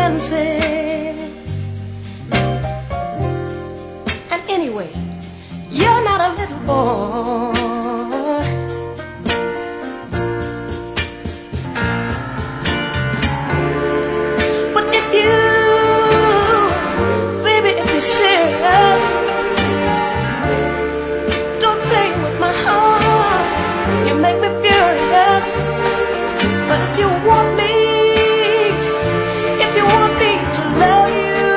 expensive. And anyway, you're not a little boy. But if you, baby, if you're serious, don't play with my heart. You make me furious. But if you want me, if you want me to love you,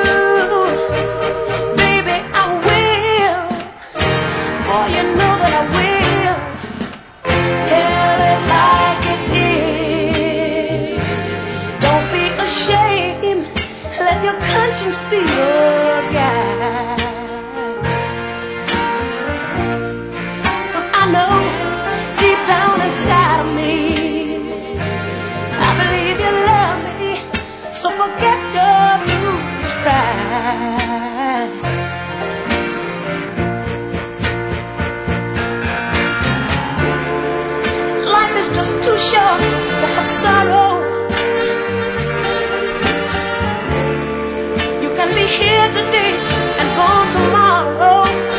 baby, I will. Oh, you know that I will. Tell it like it is. Don't be ashamed. Let your conscience be your guide. 'Cause I know deep down inside of me, I believe you love me. So forget your foolish pride. Life is just too short to have sorrow. You can be here today and gone tomorrow.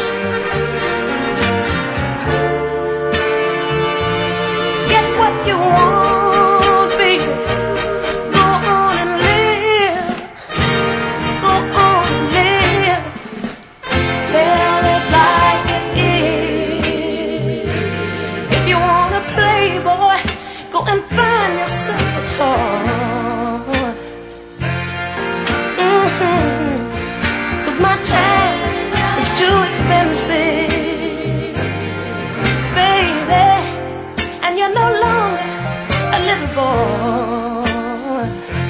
Get what you want, baby. Go on and live. Go on and live. Tell it like it is. If you want to play, boy, go and find yourself a toy. 'Cause my time is too expensive, baby, and you're no longer a little boy.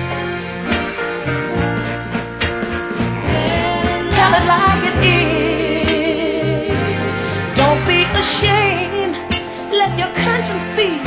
Tell it like it is. Don't be ashamed. Let your conscience be